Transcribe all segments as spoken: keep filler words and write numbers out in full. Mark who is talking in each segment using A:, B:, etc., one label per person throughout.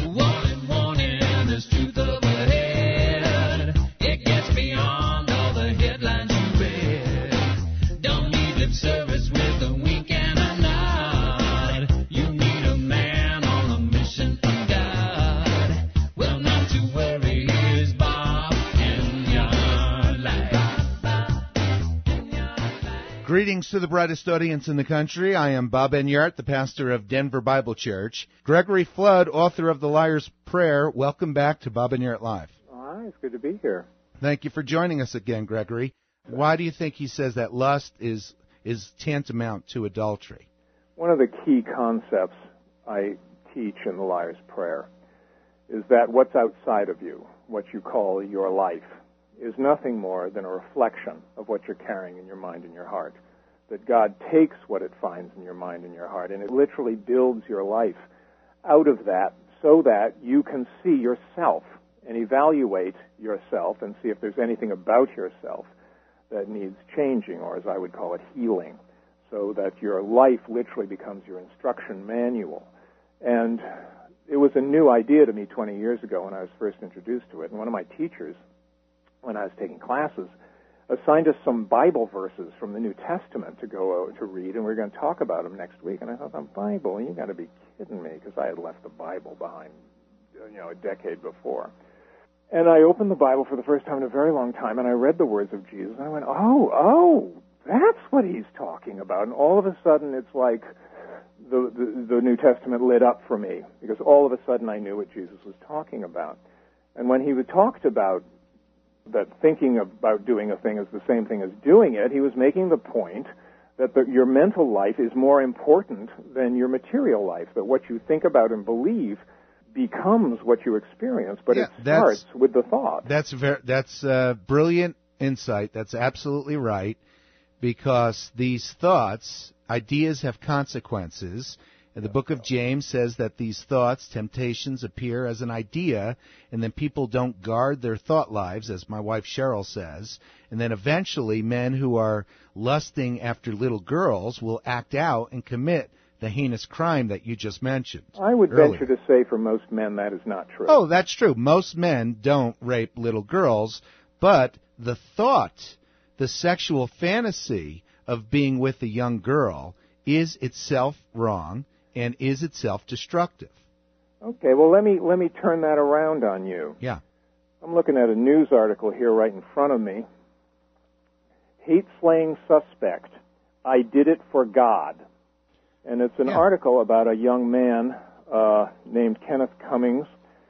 A: Warning, warning, there's truth overhead. It gets beyond all the headlines you read. Don't need lip service with a wink and a nod. You need a man on a mission from God. Well, not to worry, here's Bob in your life.
B: Greetings to the brightest audience in the country. I am Bob Enyart, the pastor of Denver Bible Church. Gregory Flood, author of The Liar's Prayer. Welcome back to Bob Enyart Live.
C: Hi, it's good to be here.
B: Thank you for joining us again, Gregory. Why do you think he says that lust is is tantamount to adultery?
C: One of the key concepts I teach in The Liar's Prayer is that what's outside of you, what you call your life, is nothing more than a reflection of what you're carrying in your mind and your heart. That God takes what it finds in your mind and your heart, and it literally builds your life out of that so that you can see yourself and evaluate yourself and see if there's anything about yourself that needs changing, or as I would call it, healing, so that your life literally becomes your instruction manual. And it was a new idea to me twenty years ago when I was first introduced to it, and one of my teachers, when I was taking classes, assigned us some Bible verses from the New Testament to go out to read, and we we're going to talk about them next week. And I thought, the Bible? You got to be kidding me, because I had left the Bible behind, you know, a decade before. And I opened the Bible for the first time in a very long time, and I read the words of Jesus, and I went, oh, oh, that's what he's talking about. And all of a sudden, it's like the, the, the New Testament lit up for me, because all of a sudden I knew what Jesus was talking about. And when he talked about that thinking about doing a thing is the same thing as doing it, he was making the point that the, your mental life is more important than your material life, that what you think about and believe becomes what you experience, but
B: yeah,
C: it starts with the thought.
B: That's ver- that's uh, brilliant insight. That's absolutely right, because these thoughts, ideas have consequences. And the book of James says that these thoughts, temptations, appear as an idea, and then people don't guard their thought lives, as my wife Cheryl says. And then eventually men who are lusting after little girls will act out and commit the heinous crime that you just mentioned.
C: I would
B: earlier.
C: venture to say for most men that is not true.
B: Oh, that's true. Most men don't rape little girls, but the thought, the sexual fantasy of being with a young girl is itself wrong and is itself destructive.
C: Okay, well, let me let me turn that around on you.
B: Yeah.
C: I'm looking at a news article here right in front of me. Hate-slaying suspect, I did it for God. And it's an
B: yeah. article
C: about a young man uh, named Kenneth Cummings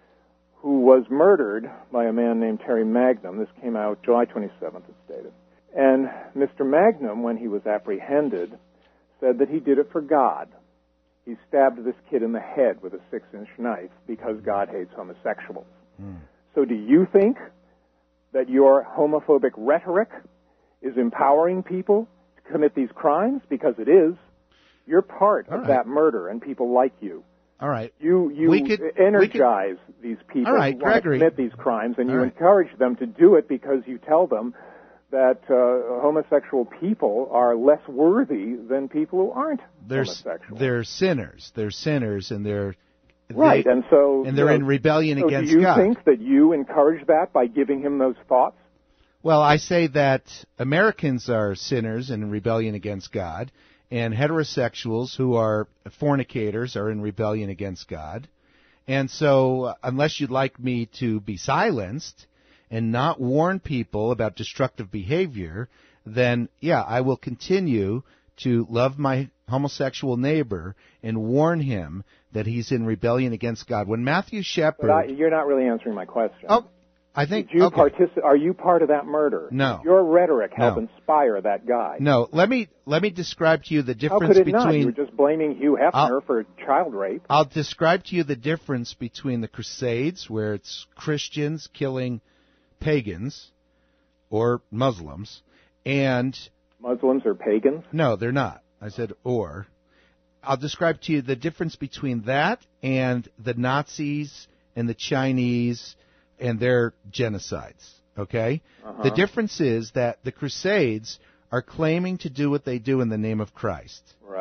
C: who was murdered by a man named Terry Magnum. This came out July twenty-seventh, it's stated. And Mister Magnum, when he was apprehended, said that he did it for God. He stabbed this kid in the head with a six-inch knife because God hates homosexuals. Mm. So do you think that your homophobic rhetoric is empowering people to commit these crimes? Because it is. You're part
B: All
C: of
B: right.
C: that murder, and people like you.
B: All right.
C: You you
B: we could,
C: energize
B: we could,
C: these people
B: all right,
C: who want
B: Gregory.
C: to commit these crimes, and
B: All
C: you
B: right.
C: encourage them to do it because you tell them that uh, homosexual people are less worthy than people who aren't
B: they're,
C: homosexual.
B: They're sinners. They're sinners, and they're
C: right.
B: They,
C: and so
B: and they're
C: you
B: in
C: know,
B: rebellion
C: so
B: against
C: do you
B: God.
C: think that you encourage that by giving him those thoughts?
B: Well, I say that Americans are sinners in rebellion against God, and heterosexuals who are fornicators are in rebellion against God. And so, uh, unless you'd like me to be silenced and not warn people about destructive behavior, then, yeah, I will continue to love my homosexual neighbor and warn him that he's in rebellion against God. When Matthew Shepard...
C: But I, you're not really answering my question.
B: Oh, I think...
C: Did you
B: okay.
C: partici- Are you part of that murder?
B: No.
C: Did your rhetoric help
B: No.
C: inspire that guy?
B: No. Let me let me describe to you the difference
C: How could it
B: between...
C: not? You were just blaming Hugh Hefner
B: I'll,
C: for child rape.
B: I'll describe to you the difference between the Crusades, where it's Christians killing pagans or Muslims, and...
C: Muslims are pagans?
B: No, they're not. I said or. I'll describe to you the difference between that and the Nazis and the Chinese and their genocides, okay?
C: Uh-huh.
B: The difference is that the Crusades are claiming to do what they do in the name of Christ.
C: Right.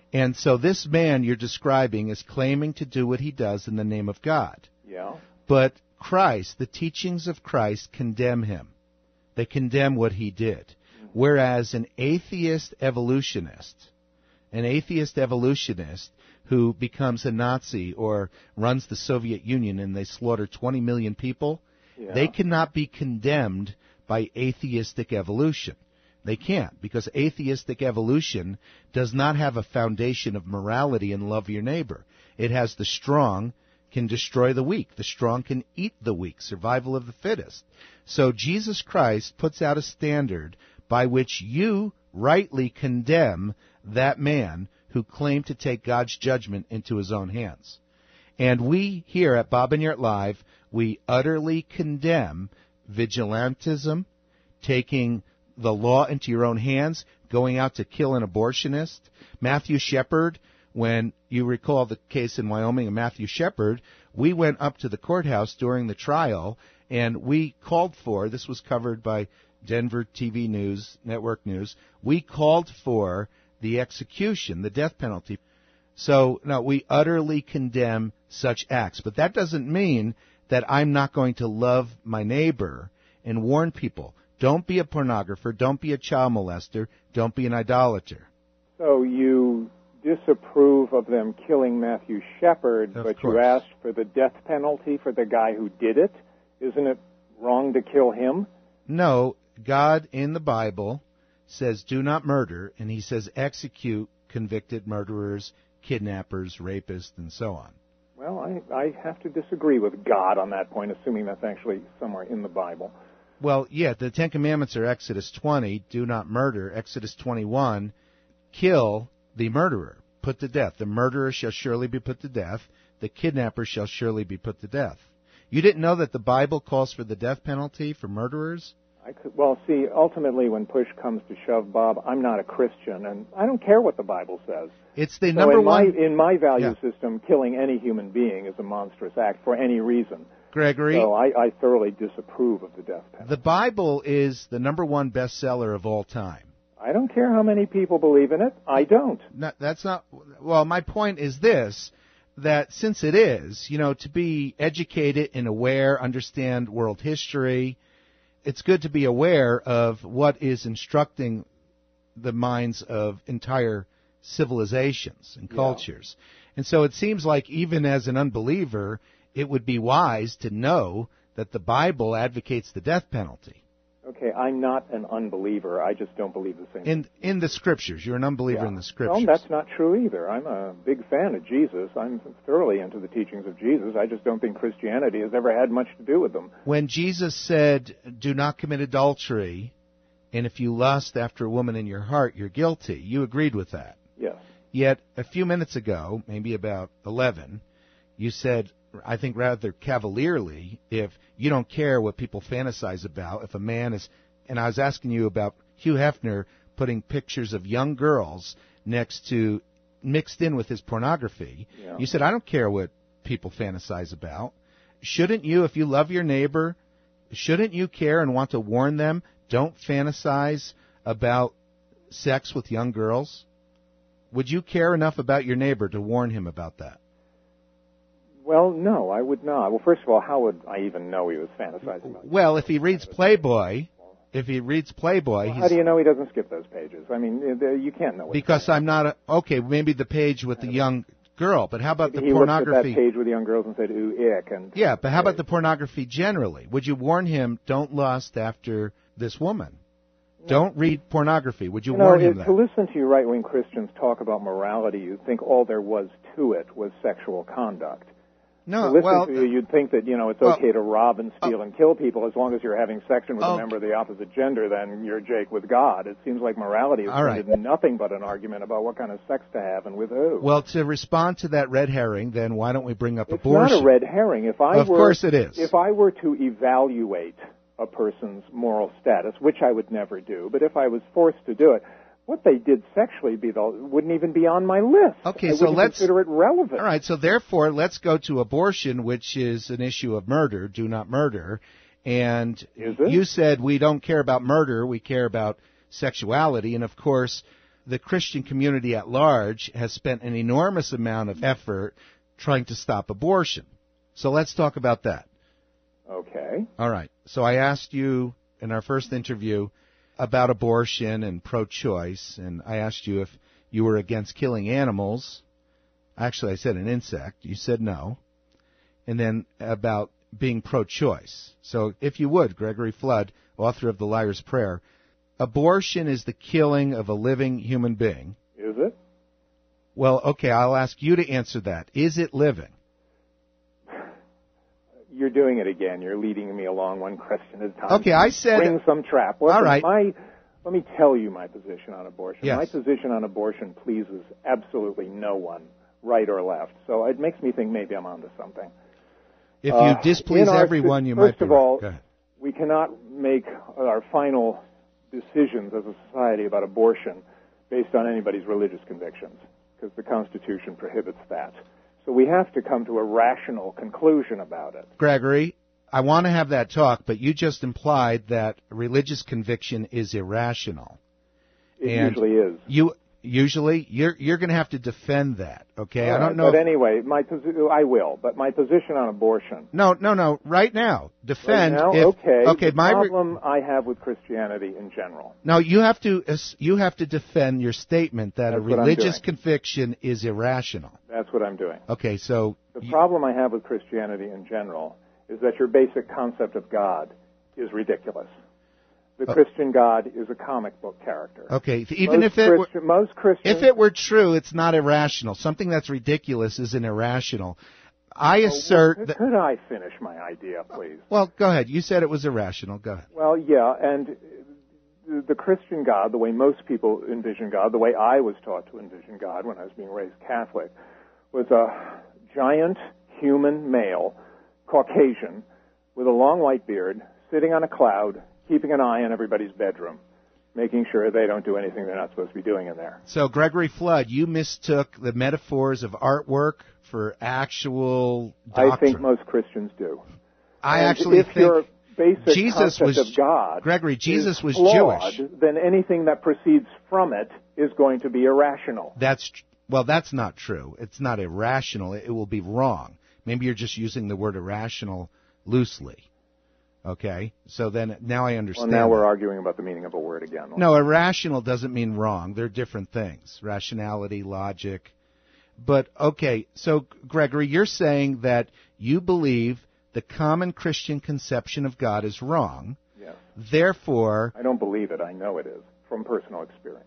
B: And so this man you're describing is claiming to do what he does in the name of God.
C: Yeah.
B: But Christ, the teachings of Christ, condemn him. They condemn what he did. Whereas an atheist evolutionist, an atheist evolutionist who becomes a Nazi or runs the Soviet Union and they slaughter twenty million people,
C: Yeah.
B: they cannot be condemned by atheistic evolution. They can't, because atheistic evolution does not have a foundation of morality and love your neighbor. It has the strong can destroy the weak. The strong can eat the weak, survival of the fittest. So Jesus Christ puts out a standard by which you rightly condemn that man who claimed to take God's judgment into his own hands. And we here at Bob and Yert Live, we utterly condemn vigilantism, taking the law into your own hands, going out to kill an abortionist. Matthew Shepard, when you recall the case in Wyoming of Matthew Shepard, we went up to the courthouse during the trial and we called for, this was covered by Denver T V News, Network News, we called for the execution, the death penalty. So, no, we utterly condemn such acts. But that doesn't mean that I'm not going to love my neighbor and warn people. Don't be a pornographer. Don't be a child molester. Don't be an idolater.
C: So you disapprove of them killing Matthew Shepard,
B: Of
C: but
B: course.
C: you asked for the death penalty for the guy who did it? Isn't it wrong to kill him?
B: No, God in the Bible says do not murder, and he says execute convicted murderers, kidnappers, rapists, and so on.
C: Well, I, I have to disagree with God on that point, assuming that's actually somewhere in the Bible.
B: Well, yeah, the Ten Commandments are Exodus twenty, do not murder. Exodus twenty-one, kill the murderer, put to death. The murderer shall surely be put to death. The kidnapper shall surely be put to death. You didn't know that the Bible calls for the death penalty for murderers?
C: I could, well, see, ultimately when push comes to shove, Bob, I'm not a Christian, and I don't care what the Bible says.
B: It's the
C: So
B: number
C: in my,
B: one...
C: in my value
B: Yeah.
C: system, killing any human being is a monstrous act for any reason.
B: Gregory,
C: So I, I thoroughly disapprove of the death penalty.
B: the Bible is the number one bestseller of all time.
C: I don't care how many people believe in it. I don't.
B: No, that's not... Well, my point is this, that since it is, you know, to be educated and aware, understand world history, it's good to be aware of what is instructing the minds of entire civilizations and
C: Yeah.
B: cultures. And so it seems like even as an unbeliever, it would be wise to know that the Bible advocates the death penalty.
C: Okay, I'm not an unbeliever. I just don't believe the same thing.
B: In in the Scriptures. You're an unbeliever
C: Yeah.
B: in the Scriptures.
C: No, that's not true either. I'm a big fan of Jesus. I'm thoroughly into the teachings of Jesus. I just don't think Christianity has ever had much to do with them.
B: When Jesus said, do not commit adultery, and if you lust after a woman in your heart, you're guilty, you agreed with that.
C: Yes.
B: Yet a few minutes ago, maybe about eleven, you said, I think rather cavalierly, if you don't care what people fantasize about, if a man is, and I was asking you about Hugh Hefner putting pictures of young girls next to, mixed in with his pornography.
C: Yeah.
B: You said, I don't care what people fantasize about. Shouldn't you, if you love your neighbor, shouldn't you care and want to warn them, don't fantasize about sex with young girls? Would you care enough about your neighbor to warn him about that?
C: Well, no, I would not. Well, first of all, how would I even know he was fantasizing about it?
B: Well, if he reads Playboy, if he reads Playboy,
C: Well,
B: he's...
C: how do you know he doesn't skip those pages? I mean, uh, you can't know. What's
B: Because
C: going
B: I'm not a... Okay, maybe the page with the young girl, but how about
C: on.
B: the
C: He looked at that
B: pornography...
C: page with the young girls and said, ooh, ick. And,
B: Yeah, but how about the pornography generally? Would you warn him, don't lust after this woman? Don't read pornography. Would you,
C: You know,
B: warn him
C: it-
B: that?
C: to listen to you right-wing Christians talk about morality, you'd think all there was to it was sexual conduct.
B: No,
C: to listen
B: well...
C: to you, you'd think that, you know, it's
B: well,
C: okay to rob and steal
B: oh.
C: and kill people as long as you're having sex with
B: Oh.
C: a member of the opposite gender, then you're Jake with God. It seems like morality is
B: All right.
C: rooted in nothing but an argument about what kind of sex to have and with who.
B: Well, to respond to that red herring, then why don't we bring up
C: it's
B: abortion?
C: not a red herring. If I
B: Of
C: were,
B: course it is.
C: If I were to evaluate a person's moral status, which I would never do, but if I was forced to do it, what they did sexually be the, wouldn't even be on my list.
B: Okay,
C: I
B: so
C: wouldn't
B: let's-
C: consider it relevant.
B: All right, so therefore, let's go to abortion, which is an issue of murder, do not murder. And
C: Is it?
B: you said we don't care about murder, we care about sexuality. And of course, the Christian community at large has spent an enormous amount of effort trying to stop abortion. So let's talk about that.
C: Okay.
B: All right. So I asked you in our first interview about abortion and pro-choice, and I asked you if you were against killing animals. Actually, I said an insect. You said no. And then about being pro-choice. So if you would, Gregory Flood, author of The Liar's Prayer, abortion is the killing of a living human being.
C: Is it?
B: Well, okay, I'll ask you to answer that. Is it living?
C: You're doing it again. You're leading me along one question at a time.
B: Okay, I said...
C: Bring some trap. Listen,
B: all right.
C: My, let me tell you my position on abortion.
B: Yes.
C: My position on abortion pleases absolutely no one, right or left. So it makes me think maybe I'm onto something.
B: If you
C: Uh,
B: displease
C: in our-
B: everyone, you
C: first
B: might be
C: of
B: right.
C: all,
B: Go ahead.
C: we cannot make our final decisions as a society about abortion based on anybody's religious convictions, because the Constitution prohibits that. So we have to come to a rational conclusion about it.
B: Gregory, I want to have that talk, but you just implied that religious conviction is irrational.
C: It
B: And
C: usually is.
B: You usually you're you're going to have to defend that, okay?
C: All
B: I don't
C: right,
B: know.
C: But
B: if-
C: anyway, my posi- I will. But my position on abortion.
B: No, no, no. Right now, defend.
C: Right now,
B: if,
C: okay.
B: Okay.
C: The
B: My re-
C: problem I have with Christianity in general.
B: no, you have to you have to defend your statement that
C: That's
B: a
C: what I'm
B: religious
C: doing.
B: conviction is irrational.
C: That's what I'm doing.
B: Okay, so
C: The
B: you-
C: problem I have with Christianity in general is that your basic concept of God is ridiculous. The
B: Uh,
C: Christian God is a comic book character.
B: okay, if- even
C: most
B: if it were,
C: Christian, most Christians,
B: if it were true, it's not irrational. Something that's ridiculous isn't irrational. I assert
C: could,
B: that.
C: could I finish my idea, please?
B: Well, go ahead. You said it was irrational. Go ahead.
C: Well, yeah, and the, the Christian God, the way most people envision God, the way I was taught to envision God when I was being raised Catholic, was a giant human male, Caucasian, with a long white beard, sitting on a cloud, keeping an eye on everybody's bedroom, making sure they don't do anything they're not supposed to be doing in there.
B: So, Gregory Flood, you mistook the metaphors of artwork for actual doctrine.
C: I think most Christians do.
B: I
C: And
B: actually
C: if
B: think
C: your basic
B: Jesus
C: concept
B: was
C: of God,
B: Gregory. Jesus
C: is
B: was
C: flawed,
B: Jewish.
C: then anything that proceeds from it is going to be irrational.
B: That's tr- well, that's not true. It's not irrational. It, it will be wrong. Maybe you're just using the word irrational loosely. Okay, so then now I
C: Well,
B: understand.
C: now
B: that.
C: we're arguing about the meaning of a word again.
B: No, irrational doesn't mean wrong. They're different things. Rationality, logic. But, okay, so, Gregory, you're saying that you believe the common Christian conception of God is wrong.
C: Yes.
B: Therefore,
C: I don't believe it. I know it is from personal experience.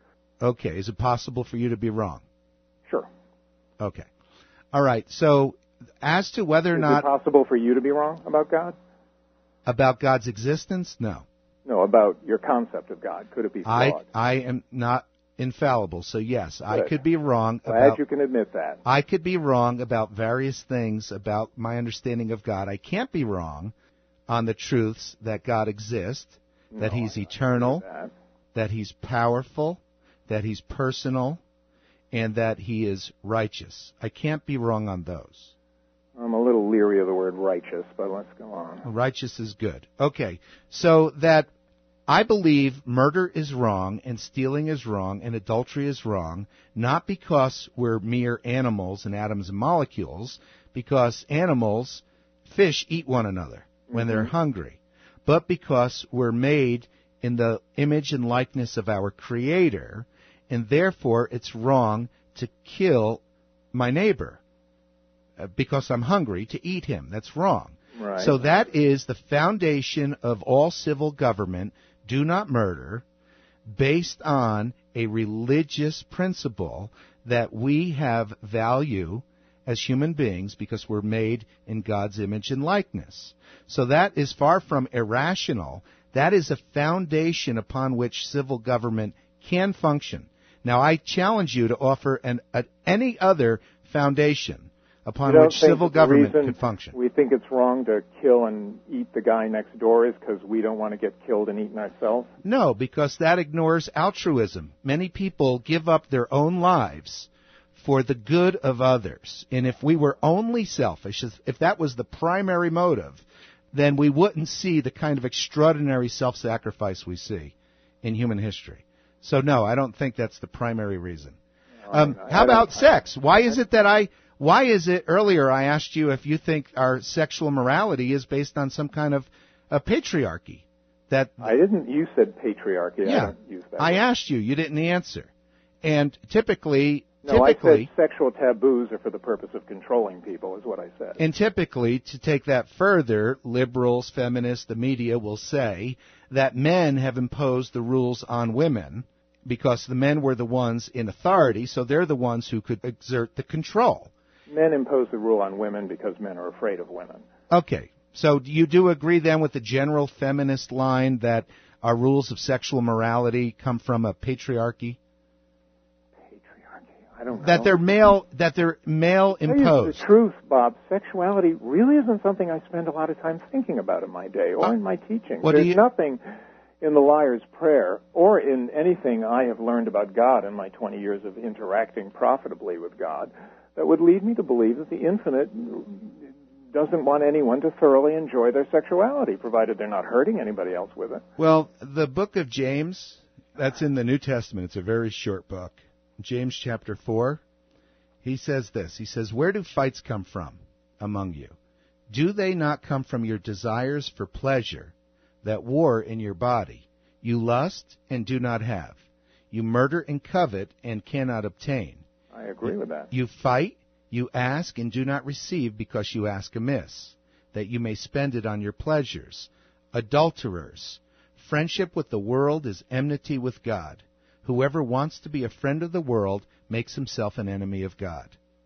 B: okay, is it possible for you to be wrong?
C: Sure.
B: Okay. All right, so as to whether or
C: Is
B: not
C: it possible for you to be wrong about God?
B: about God's existence, no.
C: No, about your concept of God. Could it be
B: I
C: flawed?
B: I am not infallible, so yes, I
C: Good.
B: could be wrong
C: Glad
B: about
C: you can admit that.
B: I could be wrong about various things about my understanding of God. I can't be wrong on the truths that God exists, that
C: No,
B: He's
C: I- I
B: eternal,
C: get that.
B: that He's powerful, that He's personal, and that He is righteous. I can't be wrong on those.
C: I'm a little leery of the word righteous, but let's go on.
B: Righteous is good. Okay, so that I believe murder is wrong, and stealing is wrong, and adultery is wrong, not because we're mere animals and atoms and molecules, because animals, fish, eat one another when they're hungry, but because we're made in the image and likeness of our Creator, and therefore it's wrong to kill my neighbor uh, because I'm hungry to eat him. That's wrong.
C: Right.
B: So that is the foundation of all civil government, do not murder, based on a religious principle that we have value as human beings because we're made in God's image and likeness. So that is far from irrational. That is a foundation upon which civil government can function. Now, I challenge you to offer an, a, any other foundation upon
C: You don't
B: which
C: think
B: civil
C: that the
B: government
C: reason
B: can function.
C: We think it's wrong to kill and eat the guy next door is because we don't want to get killed and eaten ourselves?
B: No, because that ignores altruism. Many people give up their own lives for the good of others. And if we were only selfish, if that was the primary motive, then we wouldn't see the kind of extraordinary self-sacrifice we see in human history. So, no, I don't think that's the primary reason.
C: All
B: Um,
C: right.
B: how
C: I don't-
B: about sex? Why is it that I, why is it, earlier I asked you if you think our sexual morality is based on some kind of a patriarchy? That
C: I didn't. You said patriarchy. I
B: Yeah,
C: don't use that.
B: I
C: word.
B: asked you, you didn't answer. And typically,
C: No,
B: typically,
C: I said sexual taboos are for the purpose of controlling people, is what I said.
B: and typically, to take that further, liberals, feminists, the media will say that men have imposed the rules on women because the men were the ones in authority, so they're the ones who could exert the control.
C: Men impose the rule on women because men are afraid of women.
B: Okay, so you do agree then with the general feminist line that our rules of sexual morality come from a patriarchy?
C: I don't know.
B: That they're male, that they're male
C: To tell you
B: imposed.
C: the truth, Bob, sexuality really isn't something I spend a lot of time thinking about in my day or
B: Uh,
C: in my teaching.
B: what do
C: There's
B: you-
C: nothing in the Liar's Prayer or in anything I have learned about God in my twenty years of interacting profitably with God that would lead me to believe that the infinite doesn't want anyone to thoroughly enjoy their sexuality, provided they're not hurting anybody else with it.
B: Well, the book of James, that's in the New Testament. It's a very short book. James chapter four, he says this. He says, "Where do fights come from among you? Do they not come from your desires for pleasure that war in your body? You lust and do not have. You murder and covet and cannot obtain.
C: I agree with that.
B: You fight, you ask and do not receive because you ask amiss, that you may spend it on your pleasures. Adulterers, friendship with the world is enmity with God. Whoever wants to be a friend of the world makes himself an enemy of God."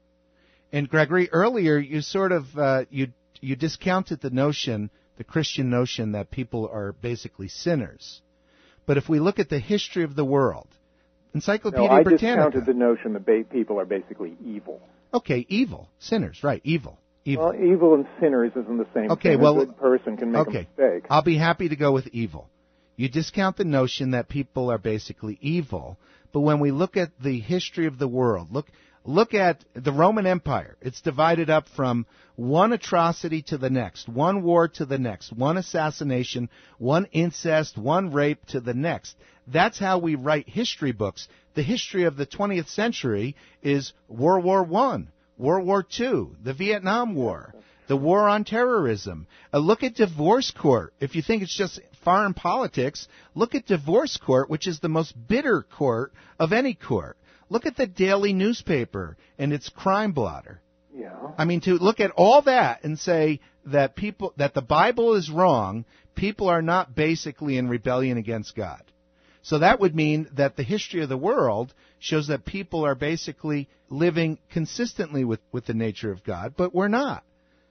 B: And Gregory, earlier you sort of uh, you you discounted the notion, the Christian notion that people are basically sinners. But if we look at the history of the world, Encyclopedia
C: No, I
B: Britannica.
C: discounted the notion that ba- people are basically evil.
B: Okay, evil, sinners, right? Evil, evil.
C: Well, evil and sinners isn't the same
B: Okay,
C: thing.
B: well,
C: a good person can make
B: okay,
C: a mistake.
B: I'll be happy to go with evil. You discount the notion that people are basically evil, but when we look at the history of the world, look look at the Roman Empire. It's divided up from one atrocity to the next, one war to the next, one assassination, one incest, one rape to the next. That's how we write history books. The history of the twentieth century is World War One, World War Two, the Vietnam War, the war on terrorism. Uh, look at divorce court. If you think it's just foreign politics, look at divorce court, which is the most bitter court of any court. Look at the daily newspaper and its crime blotter.
C: Yeah.
B: I mean, to look at all that and say that people, that the Bible is wrong, people are not basically in rebellion against God. So that would mean that the history of the world shows that people are basically living consistently with, with the nature of God, but we're not.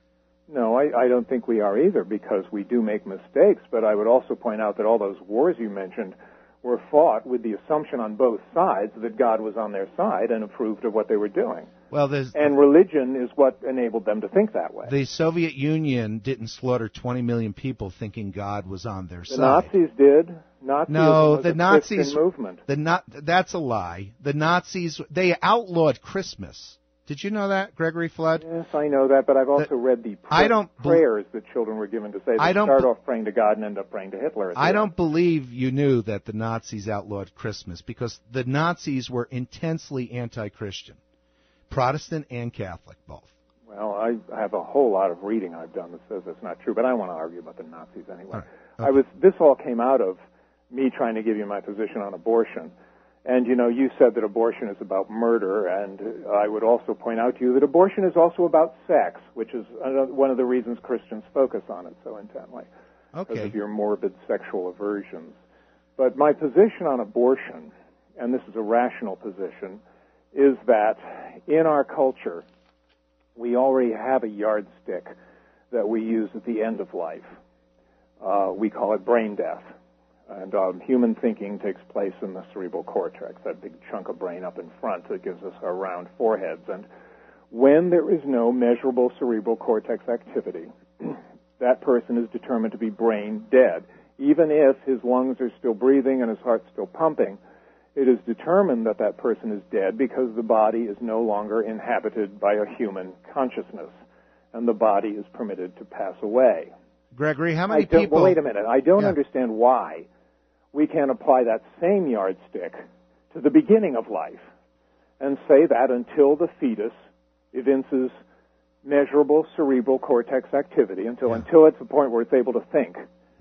C: No, I, I don't think we are either, because we do make mistakes, but I would also point out that all those wars you mentioned were fought with the assumption on both sides that God was on their side and approved of what they were doing.
B: Well, there's,
C: And religion is what enabled them to think that way.
B: the Soviet Union didn't slaughter twenty million people thinking God was on their
C: The
B: side.
C: Nazis did. Nazism
B: No,
C: was
B: the
C: a
B: Nazis
C: Christian movement.
B: The not that's a lie. The Nazis, they outlawed Christmas. Did you know that, Gregory Flood?
C: Yes, I know that, but I've also
B: The-
C: read the
B: I don't bel-
C: prayers that children were given to say. They
B: I don't
C: start
B: be-
C: off praying to God and end up praying to Hitler. at the
B: I
C: end.
B: don't believe you knew that the Nazis outlawed Christmas, because the Nazis were intensely anti-Christian, Protestant and Catholic both.
C: Well, I have a whole lot of reading I've done that says that's not true, but I don't want to argue about the Nazis anyway.
B: All right.
C: I was. This all came out of me trying to give you my position on abortion. And, you know, you said that abortion is about murder, and I would also point out to you that abortion is also about sex, which is one of the reasons Christians focus on it so intently, because
B: Okay.
C: of your morbid sexual aversions. But my position on abortion, and this is a rational position, is that in our culture, we already have a yardstick that we use at the end of life. Uh, we call it brain death. And um, human thinking takes place in the cerebral cortex, that big chunk of brain up in front that gives us our round foreheads. And when there is no measurable cerebral cortex activity, that person is determined to be brain dead. Even if his lungs are still breathing and his heart's still pumping, it is determined that that person is dead because the body is no longer inhabited by a human consciousness, and the body is permitted to pass away.
B: Gregory, how
C: I
B: many
C: don't,
B: people...
C: well, wait a minute. I don't
B: Yeah.
C: understand why we can apply that same yardstick to the beginning of life and say that until the fetus evinces measurable cerebral cortex activity, until
B: Yeah.
C: until it's the point where it's able to think,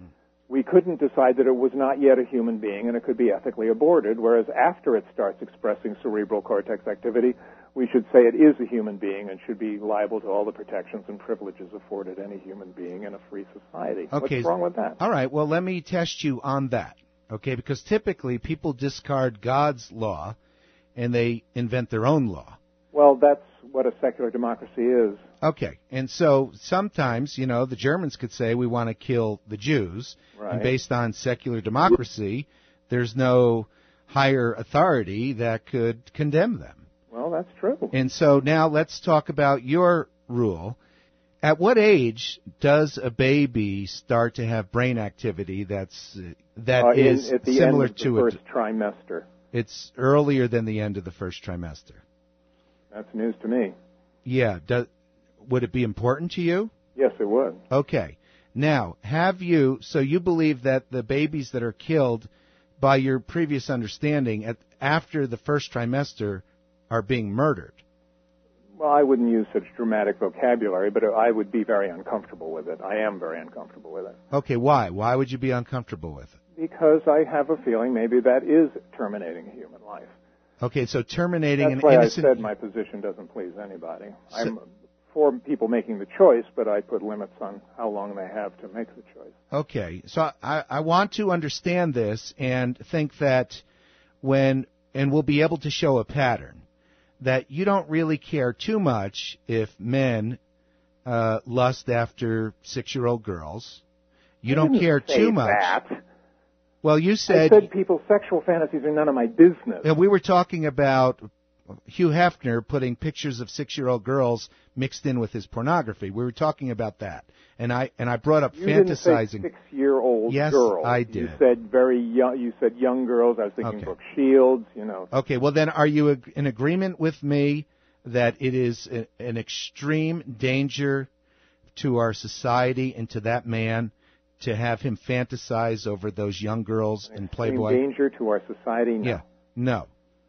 C: we couldn't decide that it was not yet a human being and it could be ethically aborted, whereas after it starts expressing cerebral cortex activity, we should say it is a human being and should be liable to all the protections and privileges afforded any human being in a free society.
B: Okay.
C: What's wrong with that?
B: All right, well, let me test you on that, okay? Because typically people discard God's law and they invent their own law.
C: Well, that's what a secular democracy is.
B: Okay, and so sometimes, you know, the Germans could say we want to kill the Jews,
C: Right.
B: and based on secular democracy, there's no higher authority that could condemn them.
C: Well, that's true.
B: And so now let's talk about your rule. At what age does a baby start to have brain activity that's uh, that
C: Uh, in-
B: is
C: at the
B: similar
C: end of the
B: to
C: first
B: it?
C: trimester.
B: It's earlier than the end of the first trimester.
C: That's news to me.
B: Yeah. Do, would it be important to you?
C: Yes, it would.
B: Okay. Now, have you, so you believe that the babies that are killed, by your previous understanding, at, after the first trimester are being murdered?
C: Well, I wouldn't use such dramatic vocabulary, but I would be very uncomfortable with it. I am very uncomfortable with it.
B: Okay, why? Why would you be uncomfortable with it?
C: Because I have a feeling maybe that is terminating a human life.
B: Okay, so terminating
C: That's
B: an
C: why
B: innocent...
C: I said my position doesn't please anybody. I'm for people making the choice, but I put limits on how long they have to make the choice.
B: Okay, so I, I want to understand this and think that when, and we'll be able to show a pattern, that you don't really care too much if men uh, lust after six-year-old girls. You
C: I
B: don't
C: didn't
B: care
C: say
B: too much.
C: That.
B: Well, you
C: I
B: said...
C: said people's sexual fantasies are none of my business.
B: And we were talking about Hugh Hefner putting pictures of six-year-old girls mixed in with his pornography. We were talking about that, and I and I brought up
C: You
B: fantasizing.
C: didn't say six-year-old
B: Yes,
C: girls.
B: I did.
C: You said very young. You said young girls. I was thinking
B: Okay.
C: Brooke Shields. You know.
B: Okay, well then, are you ag- in agreement with me that it is a, an extreme danger to our society and to that man to have him fantasize over those young girls in Playboy?
C: In danger to our society? No.
B: Yeah, no.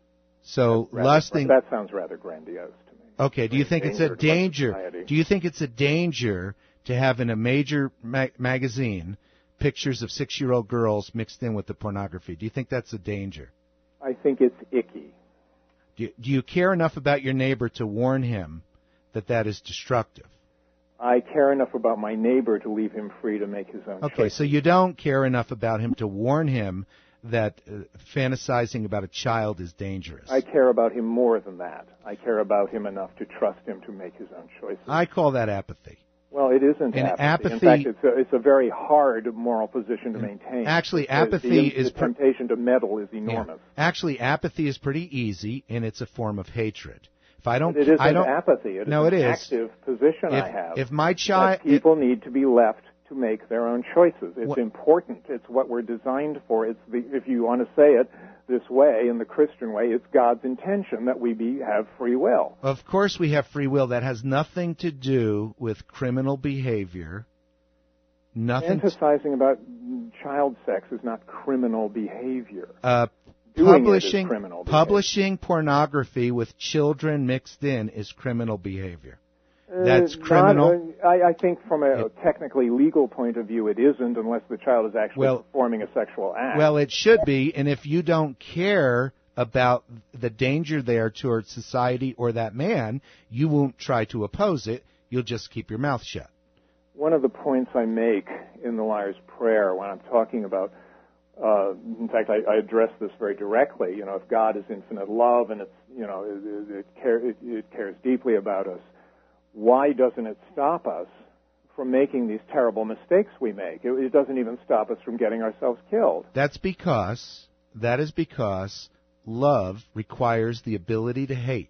B: So
C: Rather-
B: lusting.
C: That sounds rather grandiose to me.
B: Okay, do you think it's a
C: Danger to our
B: danger?
C: society.
B: Do you think it's a danger to have in a major ma- magazine pictures of six-year-old girls mixed in with the pornography? Do you think that's a danger?
C: I think it's icky.
B: Do you, do you care enough about your neighbor to warn him that that is destructive?
C: I care enough about my neighbor to leave him free to make his own
B: Okay,
C: choices.
B: so you don't care enough about him to warn him that uh, fantasizing about a child is dangerous.
C: I care about him more than that. I care about him enough to trust him to make his own choices.
B: I call that apathy.
C: Well, it isn't
B: And
C: apathy.
B: apathy-
C: In fact, it's a, it's a very hard moral position to maintain.
B: Actually,
C: Because
B: apathy
C: the,
B: is
C: the
B: pr-
C: temptation to meddle is
B: Yeah.
C: enormous.
B: Actually, apathy is pretty easy, and it's a form of hatred. If I don't,
C: But it isn't
B: I don't.
C: apathy. It is
B: No,
C: an
B: it is.
C: active position
B: If,
C: I have.
B: if my
C: that
B: child,
C: people need to be left to make their own choices. It's
B: What-
C: important. It's what we're designed for. It's the, if you want to say it this way, in the Christian way, it's God's intention that we be have free will.
B: of course, we have free will. That has nothing to do with criminal behavior. Nothing. To,
C: Fantasizing about child sex is not criminal behavior.
B: uh,
C: Doing it is
B: publishing
C: criminal behavior.
B: publishing pornography with children mixed in is criminal behavior. That's
C: Uh,
B: criminal.
C: Not, uh, I, I think from a
B: It-
C: technically legal point of view, it isn't unless the child is actually
B: Well-
C: performing a sexual act.
B: Well, it should be, and if you don't care about the danger there towards society or that man, you won't try to oppose it. You'll just keep your mouth shut.
C: One of the points I make in the Liar's Prayer when I'm talking about, uh, in fact, I, I address this very directly. You know, if God is infinite love and it's, you know, it, it, it, care, it, it cares deeply about us, why doesn't it stop us from making these terrible mistakes we make? It, it doesn't even stop us from getting ourselves killed.
B: That's because, that is because love requires the ability to hate.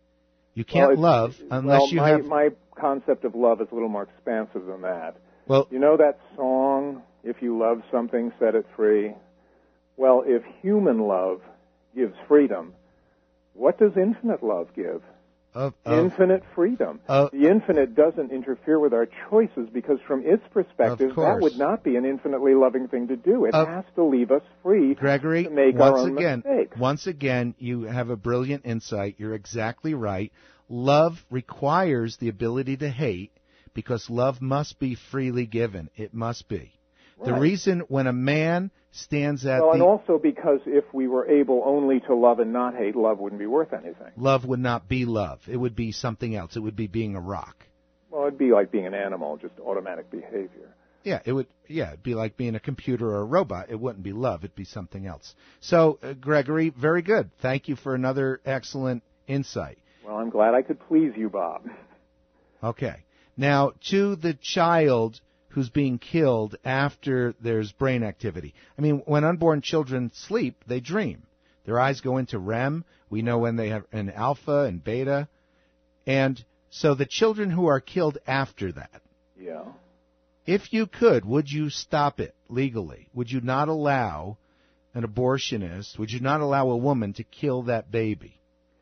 B: You can't
C: Well,
B: love
C: it's-
B: unless
C: well,
B: you
C: my,
B: have...
C: my concept of love is a little more expansive than that.
B: Well,
C: You know that song, If You Love Something, Set It Free? Well, if human love gives freedom, what does infinite love give?
B: Of, of,
C: infinite freedom.
B: Of,
C: the infinite doesn't interfere with our choices because from its perspective, that would not be an infinitely loving thing to do. It
B: of,
C: has to leave us free
B: Gregory,
C: to make
B: once
C: our own
B: again,
C: mistakes.
B: Once again, you have a brilliant insight. You're exactly right. Love requires the ability to hate because love must be freely given. It must be. Right. The reason when a man stands at
C: well,
B: the...
C: and also because if we were able only to love and not hate, love wouldn't be worth anything.
B: Love would not be love. It would be something else. It would be being a rock.
C: Well, it'd be like being an animal, just automatic behavior.
B: Yeah, it would. Yeah, it'd be like being a computer or a robot. It wouldn't be love. It'd be something else. So, uh, Gregory, very good. Thank you for another excellent insight.
C: Well, I'm glad I could please you, Bob.
B: Okay. Now, to the child who's being killed after there's brain activity. I mean, when unborn children sleep, they dream. Their eyes go into R E M. We know when they have an alpha and beta. And so the children who are killed after that,
C: yeah.
B: If you could, would you stop it legally? Would you not allow an abortionist, would you not allow a woman to kill that baby?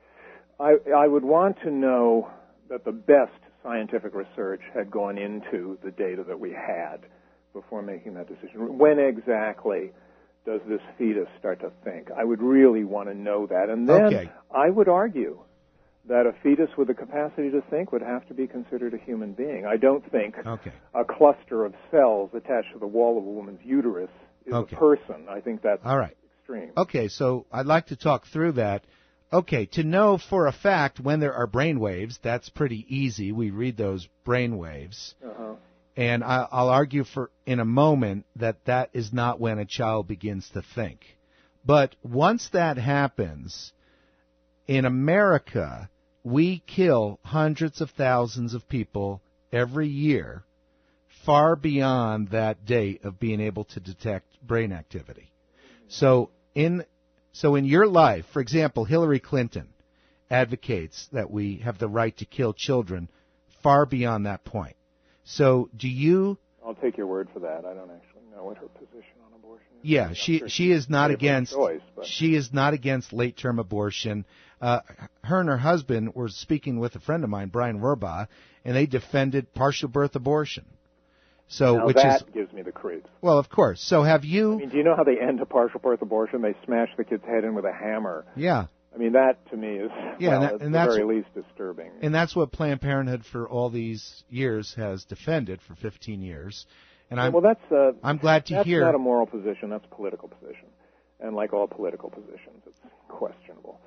C: I, I would want to know that the best scientific research had gone into the data that we had before making that decision. When exactly does this fetus start to think? I would really want to know that. And then
B: okay.
C: I would argue that a fetus with the capacity to think would have to be considered a human being. I don't think
B: okay.
C: a cluster of cells attached to the wall of a woman's uterus is
B: okay.
C: a person. I think that's
B: All right.
C: extreme.
B: Okay, so I'd like to talk through that. Okay, to know for a fact when there are brain waves, that's pretty easy. We read those brain waves.
C: Uh-huh.
B: And I, I'll argue for in a moment that that is not when a child begins to think. But once that happens, in America, we kill hundreds of thousands of people every year, far beyond that date of being able to detect brain activity. So in so in your life, for example, Hillary Clinton advocates that we have the right to kill children far beyond that point. So do you...
C: I'll take your word for that. I don't actually know what her position on abortion is.
B: Yeah, she
C: sure
B: she is not against
C: choice,
B: she is not against late-term abortion. Uh, her and her husband were speaking with a friend of mine, Brian Werbaugh, and they defended partial birth abortion. So,
C: now
B: which
C: that
B: is
C: gives me the creeps.
B: Well, of course. So have you?
C: I mean, do you know how they end a partial birth abortion? They smash the kid's head in with a hammer.
B: Yeah.
C: I mean, that to me is
B: yeah,
C: well,
B: and, that,
C: at
B: and
C: the
B: that's
C: very least disturbing.
B: And that's what Planned Parenthood for all these years has defended for fifteen years. And I'm
C: well, that's uh,
B: I'm glad to
C: that's
B: hear.
C: That's not a moral position. That's a political position, and like all political positions, it's questionable.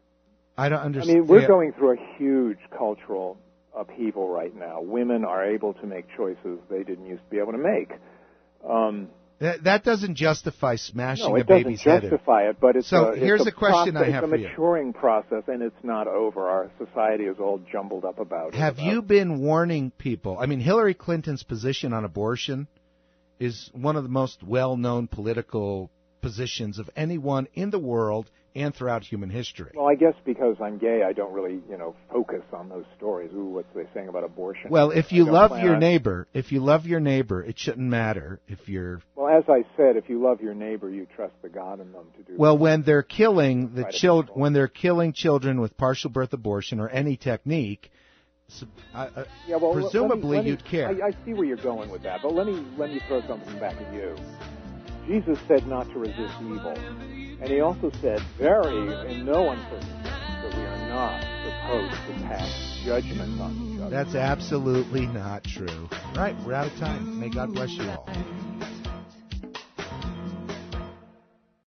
B: I don't understand.
C: I mean, we're going through a huge cultural upheaval right now. Women are able to make choices they didn't used to be able to make. Um,
B: that, that doesn't justify smashing
C: no,
B: a baby's head.
C: It doesn't justify it, but it's
B: so
C: a,
B: here's
C: it's a,
B: a question
C: process,
B: I have
C: it's a
B: for you.
C: maturing process, and it's not over. Our society is all jumbled up about it.
B: Have
C: about
B: you been warning people? I mean, Hillary Clinton's position on abortion is one of the most well-known political positions of anyone in the world and throughout human history.
C: Well, I guess because I'm gay, I don't really, you know, focus on those stories. Ooh, what's they saying about abortion?
B: Well, if you love your
C: on...
B: neighbor, if you love your neighbor, it shouldn't matter if you're...
C: Well, as I said, if you love your neighbor, you trust the God in them to do
B: Well,
C: that.
B: when they're killing the child, when they're killing children with partial birth abortion or any technique, uh, uh,
C: yeah, well,
B: presumably
C: let me, let me,
B: you'd care.
C: I, I see where you're going with that, but let me let me throw something back at you. Jesus said not to resist evil. And he also said very, in no uncertain terms, that we are not supposed to pass judgment on each other.
B: That's absolutely not true. Right, we're out of time. May God bless you all.